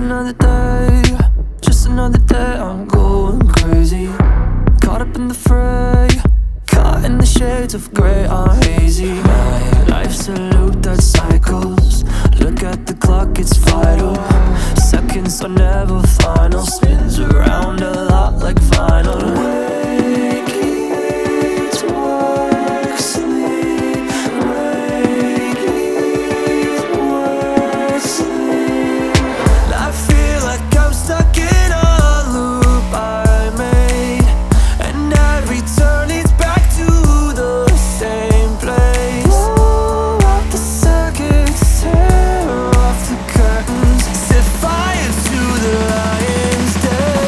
another day, just another day. I'm going crazy, caught up in the fray, caught in the shades of grey. I'm hazy. My life's a loop that cycles. Look at the clock, it's vital. Seconds are never final. Spins around a lot like vinyl. Wake, eat, work, sleep. Wake, eat, work, sleep. I feel like I'm stuck in a loop I made, and every turn leads back to the same place. Blow out the circuits, tear off the curtains, set fire to the lion's den.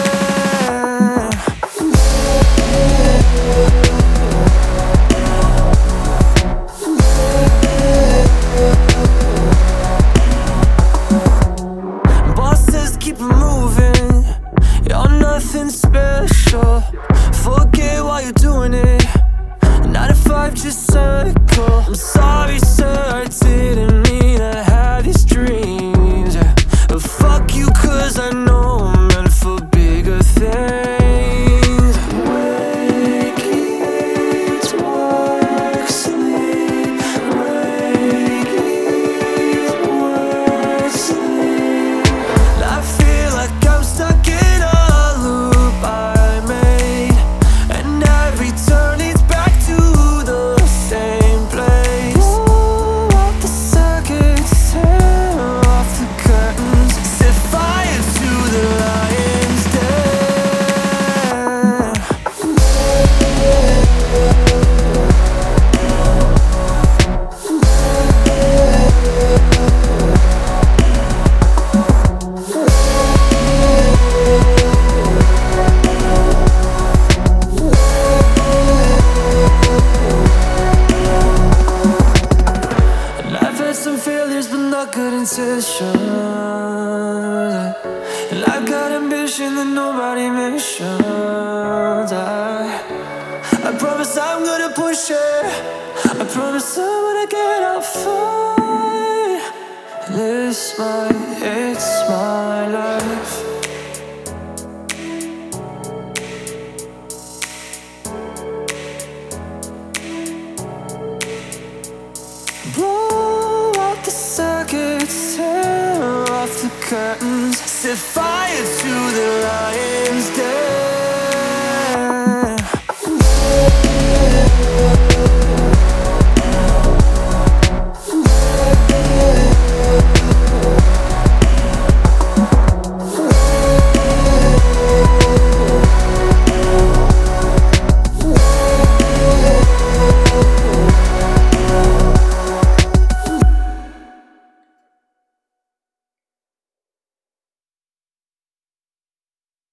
Bosses keep it moving, you're nothing special. Forget why you're doing it. 9 to 5 just circle. I'm sorry sir, I didn't mean to have these dreams. But fuck you, cause I know I'm meant for bigger things. Wake, eat, work, sleep. Wake, eat, work, sleep. I feel like I'm stuck in a loop I made, and every turn leads back to the same place. Blow out the circuits, tear off the curtains, set fire to the lion's den. And I've had some failures but not good intentions, and I've got ambition that nobody mentions. I promise I'm gonna push it. I promise I'm gonna get up fine. It's my life. Blow out the circuits, tear off the curtains, set fire to the lion's den.